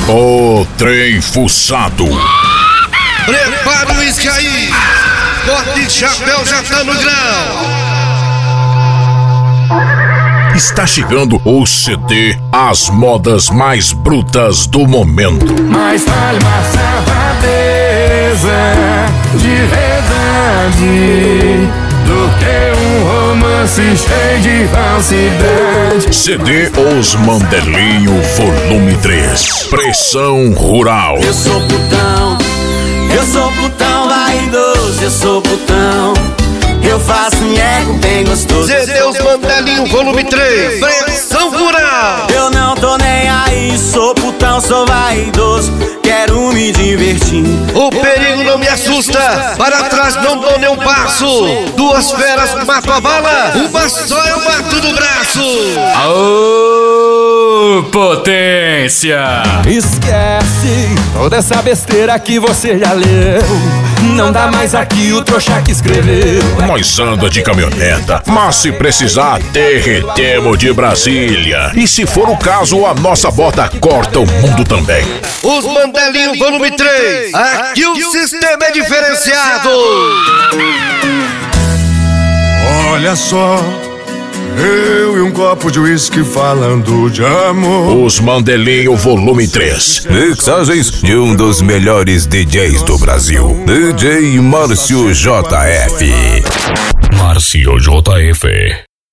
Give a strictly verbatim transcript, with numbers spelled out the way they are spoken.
O trem fuçado. Prepara o isque aí. Corte de chapéu já tá no grau. Está chegando o C D As Modas Mais Brutas do Momento. Mais vale uma safadeza de verdade do que um romance cheio de falsidade. C D Os Mandelinho Volume três. Pressão Rural. Eu sou putão, eu sou putão vaidoso, eu sou putão. Eu faço nheco bem gostoso. C D Os Mandelinho Volume três. Pressão Rural. Eu não tô nem aí, sou putão, sou vaidoso. Quero me divertir. O perigo não me assusta. Para trás não dou nem um passo. Duas feras mato a bala. Uma só eu mato no braço. Aô, potência! Esquece toda essa besteira que você já leu. Não dá mais aqui o trouxa que escreveu. Nós anda de caminhoneta, mas se precisar, derretemos de Brasília. E se for o caso, a nossa bota corta o mundo também. Os Mandelinho Volume três. Aqui o sistema é diferenciado. Olha só, eu e um copo de uísque falando de amor. Os Mandelinho Volume três. Mixagens de um dos melhores D Js do Brasil, D J Márcio J F. Márcio J F.